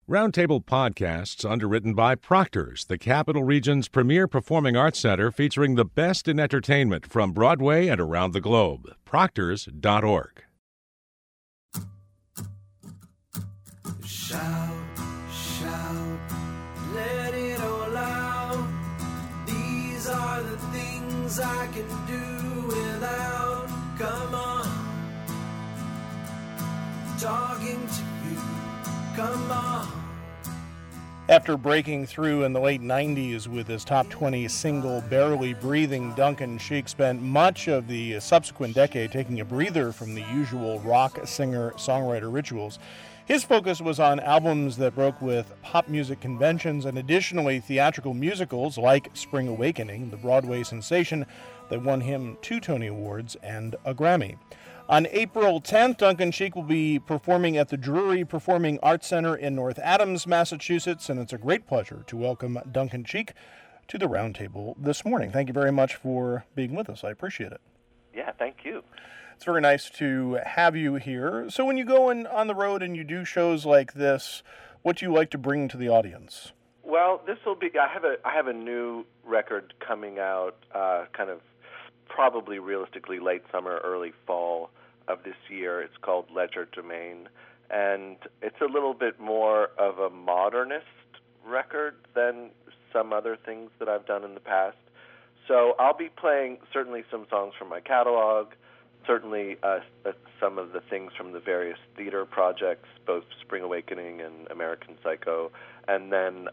Roundtable Podcasts, underwritten by Proctor's, the Capital Region's premier performing arts center featuring the best in entertainment from Broadway and around the globe. Proctors.org. Shout, shout, let it all out. These are the things I can do without. Come on, talking to you. Come on. After breaking through in the late 90s with his top 20 single, Barely Breathing, Duncan Sheik spent much of the subsequent decade taking a breather from the usual rock singer-songwriter rituals. His focus was on albums that broke with pop music conventions and additionally theatrical musicals like Spring Awakening, the Broadway sensation that won him 2 Tony Awards and a Grammy. On April 10th, Duncan Sheik will be performing at the Drury Performing Arts Center in North Adams, Massachusetts, and it's a great pleasure to welcome Duncan Sheik to the Roundtable this morning. Thank you very much for being with us. I appreciate it. Yeah, thank you. It's very nice to have you here. So when you go on the road and you do shows like this, what do you like to bring to the audience? Well, this will be. I have a new record coming out, kind of probably realistically late summer, early fall of this year. It's called Legerdemain, and it's a little bit more of a modernist record than some other things that I've done in the past. So I'll be playing certainly some songs from my catalog, certainly some of the things from the various theater projects, both Spring Awakening and American Psycho, and then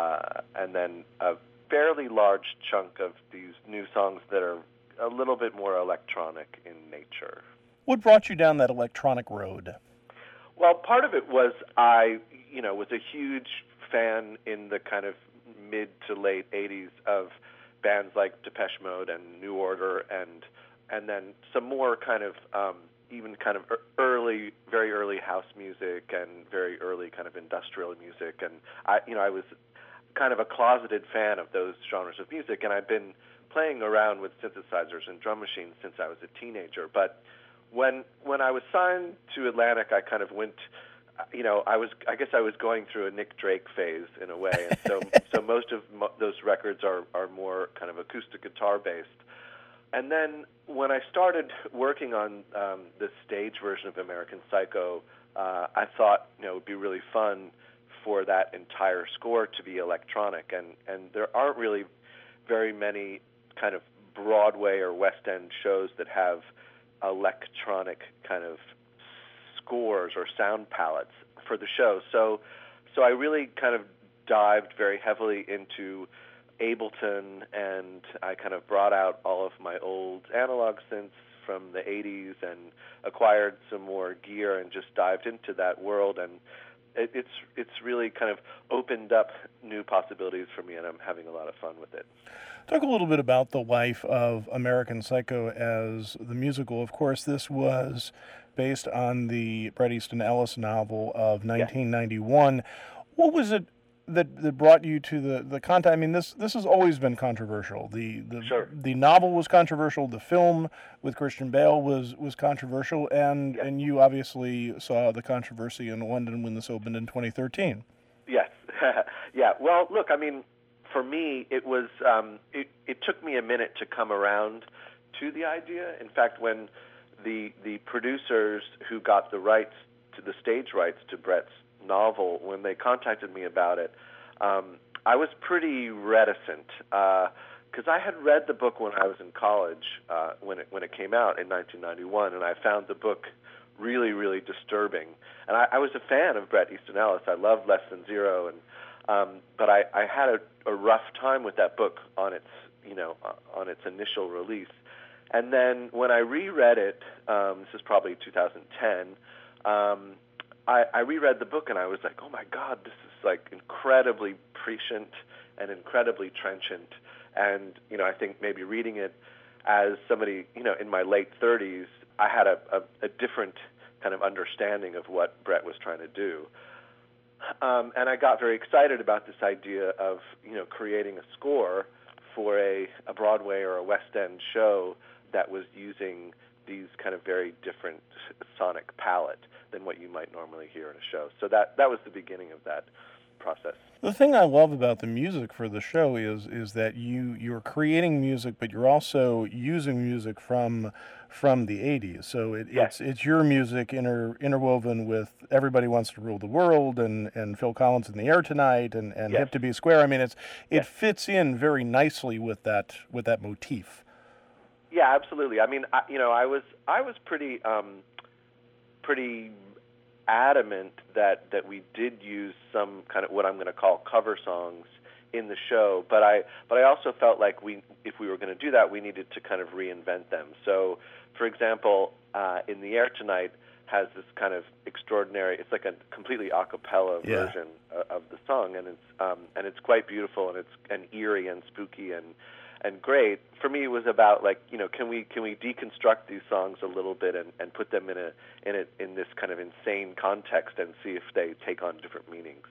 a fairly large chunk of these new songs that are a little bit more electronic in nature. What brought you down that electronic road? Well, part of it was I was a huge fan in the kind of mid to late 80s of bands like Depeche Mode and New Order and then some more kind of even kind of very early house music and very early kind of industrial music. And I was kind of a closeted fan of those genres of music, and I've been playing around with synthesizers and drum machines since I was a teenager. But when I was signed to Atlantic, I kind of went, I guess I was going through a Nick Drake phase in a way, and so most of those records are more kind of acoustic guitar based. And then when I started working on the stage version of American Psycho, I thought it would be really fun for that entire score to be electronic, and there aren't really very many kind of Broadway or West End shows that have electronic kind of scores or sound palettes for the show. So I really kind of dived very heavily into Ableton, and I kind of brought out all of my old analog synths from the 80s and acquired some more gear and just dived into that world, and it's really kind of opened up new possibilities for me, and I'm having a lot of fun with it. Talk a little bit about the life of American Psycho as the musical. Of course, this was based on the Bret Easton Ellis novel of 1991. Yes. What was it that brought you to the content? I mean, this has always been controversial. Sure. The novel was controversial. The film with Christian Bale was controversial, and you obviously saw the controversy in London when this opened in 2013. Yes. Yeah. Well, look, I mean, for me, it was it took me a minute to come around to the idea. In fact, when the producers who got the stage rights to Bret's novel, when they contacted me about it, I was pretty reticent because I had read the book when I was in college when it came out in 1991, and I found the book really, really disturbing. And I was a fan of Bret Easton Ellis. I loved Less Than Zero, but I had a rough time with that book on its initial release. And then when I reread it, this is probably 2010. I reread the book and I was like, oh my God, this is like incredibly prescient and incredibly trenchant. And I think maybe reading it as somebody in my late 30s, I had a different kind of understanding of what Bret was trying to do. And I got very excited about this idea of creating a score for a Broadway or a West End show that was using these kind of very different sonic palette than what you might normally hear in a show. So that was the beginning of that process. The thing I love about the music for the show is that you're creating music, but you're also using music from the 80s. So it's your music interwoven with Everybody Wants to Rule the World and Phil Collins in the Air Tonight and Hip to Be Square. I mean, it fits in very nicely with that motif. Yeah, absolutely. I mean, I was pretty adamant that we did use some kind of what I'm going to call cover songs in the show, but I also felt like if we were going to do that, we needed to kind of reinvent them. So, for example, In the Air Tonight has this kind of extraordinary. It's like a completely a cappella version of the song, and it's quite beautiful, and eerie and spooky and great. For me, it was about can we deconstruct these songs a little bit and put them in this kind of insane context and see if they take on different meanings.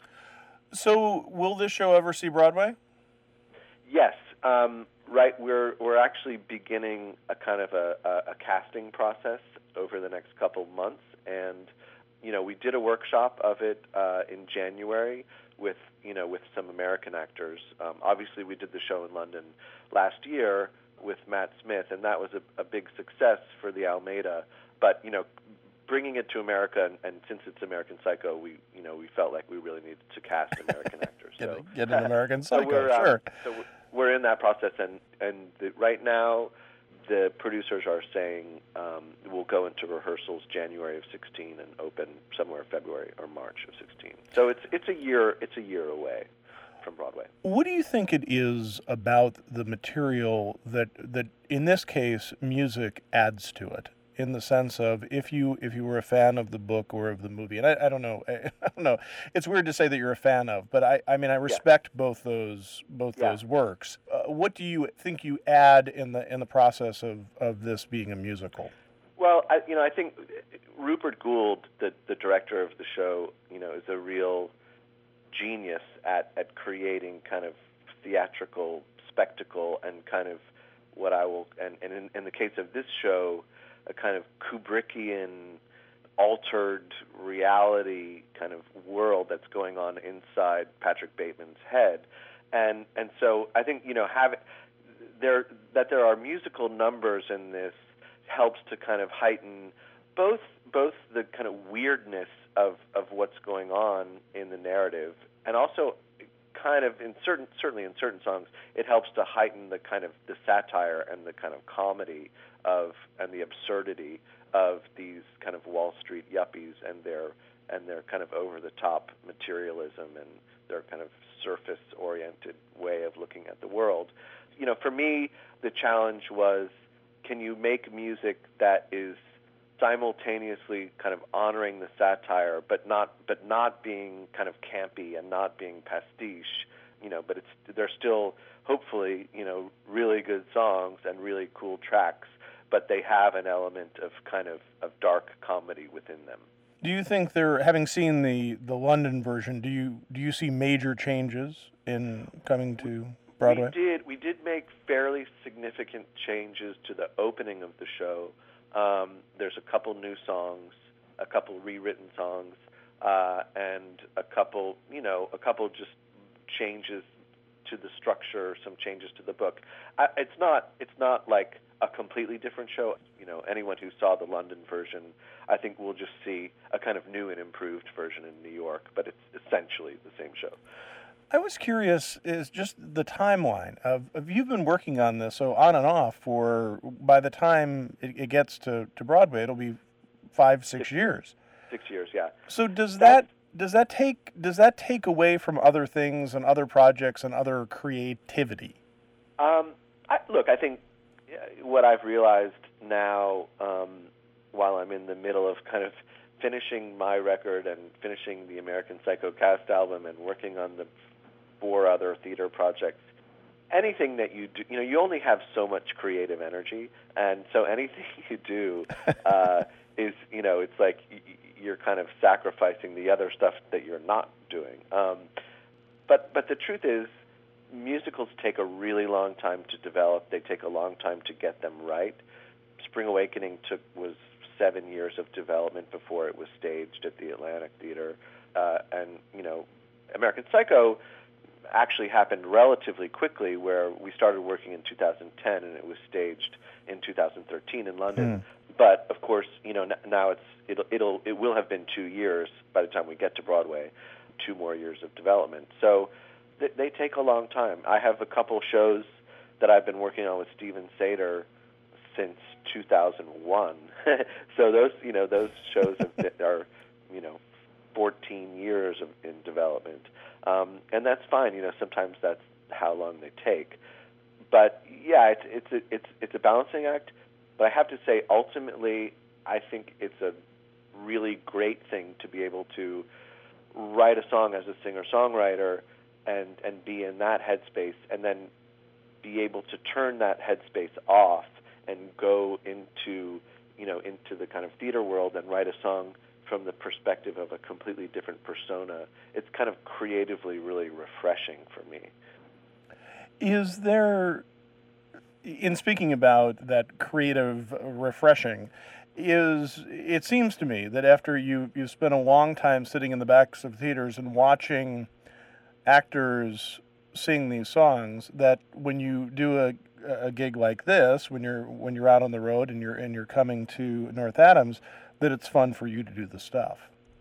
So, will this show ever see Broadway? Yes, right. We're actually beginning a kind of a casting process over the next couple months, and we did a workshop of it in January with some American actors. Obviously, we did the show in London last year with Matt Smith, and that was a big success for the Almeida. But bringing it to America, and since it's American Psycho, we felt like we really needed to cast American actors. Get an American Psycho, sure. So we're in that process, and right now the producers are saying we'll go into rehearsals January of 16 and open somewhere February or March of 16. So it's a year away from Broadway. What do you think it is about the material that in this case music adds to it? In the sense of if you were a fan of the book or of the movie, and I don't know, it's weird to say that you're a fan of, but I mean I respect both those works. What do you think you add in the process of this being a musical? Well, I think Rupert Gould, the director of the show, is a real genius at creating kind of theatrical spectacle and kind of what I will, and in the case of this show, a kind of Kubrickian altered reality kind of world that's going on inside Patrick Bateman's head. And so I think, there are musical numbers in this helps to kind of heighten both the kind of weirdness of what's going on in the narrative, and also kind of certainly in certain songs, it helps to heighten the kind of the satire and the kind of comedy and the absurdity of these kind of Wall Street yuppies and their kind of over the top materialism and their kind of surface oriented way of looking at the world. For me, the challenge was, can you make music that is simultaneously kind of honoring the satire, but not being kind of campy and not being pastiche, but they're still hopefully really good songs and really cool tracks, but they have an element of kind of dark comedy within them. Do you think having seen the London version, do you see major changes in coming to Broadway? We did make fairly significant changes to the opening of the show. There's a couple new songs, a couple rewritten songs, and a couple just changes to the structure, some changes to the book. It's not like a completely different show. Anyone who saw the London version, I think will just see a kind of new and improved version in New York, but it's essentially the same show. I was curious, is just the timeline of you've been working on this, so on and off, for by the time it gets to Broadway, it'll be 5-6 years. 6 years, yeah. So does that take away from other things and other projects and other creativity? I think what I've realized now, while I'm in the middle of kind of finishing my record and finishing the American Psycho cast album and working on the 4 other theater projects, anything that you do, you only have so much creative energy, and so anything you do is, it's like you're kind of sacrificing the other stuff that you're not doing. But the truth is, musicals take a really long time to develop. They take a long time to get them right. Spring Awakening was 7 years of development before it was staged at the Atlantic Theater. And, American Psycho actually happened relatively quickly, where we started working in 2010 and it was staged in 2013 in London. But of course, now it will have been 2 years by the time we get to Broadway, 2 more years of development. So they take a long time. I have a couple shows that I've been working on with Steven Sater since 2001. So those shows are 14 years in development, and that's fine. Sometimes that's how long they take. But yeah, it's a balancing act. But I have to say, ultimately, I think it's a really great thing to be able to write a song as a singer-songwriter and be in that headspace, and then be able to turn that headspace off and go into the kind of theater world and write a song from the perspective of a completely different persona. It's kind of creatively really refreshing for me. Is there, in speaking about that creative refreshing, it seems to me that after you've spent a long time sitting in the backs of theaters and watching actors sing these songs, that when you do a gig like this, when you're out on the road and you're coming to North Adams, that it's fun for you to do the stuff.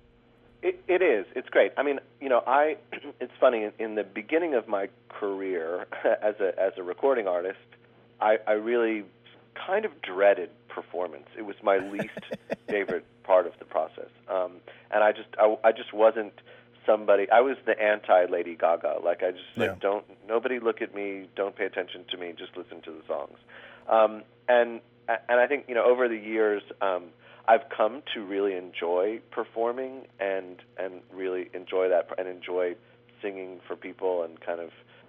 It is. It's great. I mean, it's funny, in the beginning of my career as a recording artist, I really kind of dreaded performance. It was my least favorite part of the process. And I just wasn't somebody. I was the anti-Lady Gaga. Like, I just don't, nobody look at me, don't pay attention to me, just listen to the songs. And I think, over the years, I've come to really enjoy performing and really enjoy that, and enjoy singing for people, and kind of,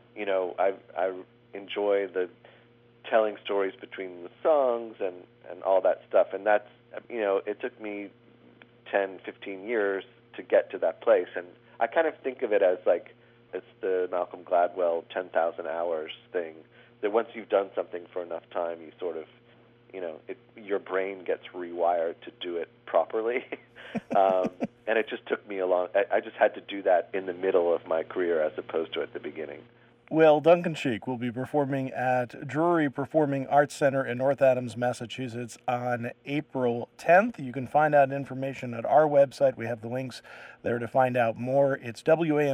I enjoy the telling stories between the songs and all that stuff. And that's, it took me 10, 15 years to get to that place. And I kind of think of it as like, it's the Malcolm Gladwell 10,000 hours thing, that once you've done something for enough time, you sort of, your brain gets rewired to do it properly. And it just took me I just had to do that in the middle of my career as opposed to at the beginning. Well, Duncan Sheik will be performing at Drury Performing Arts Center in North Adams, Massachusetts on April 10th. You can find out information at our website. We have the links there to find out more. It's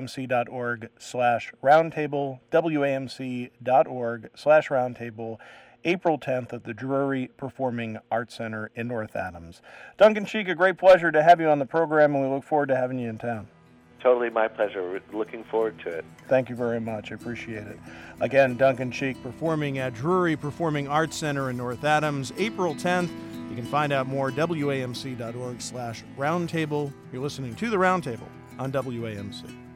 wamc.org/roundtable, wamc.org/roundtable, April 10th at the Drury Performing Arts Center in North Adams. Duncan Sheik, a great pleasure to have you on the program, and we look forward to having you in town. Totally my pleasure. We're looking forward to it. Thank you very much. I appreciate it. Again, Duncan Sheik performing at Drury Performing Arts Center in North Adams, April 10th. You can find out more, wamc.org/roundtable. You're listening to The Roundtable on WAMC.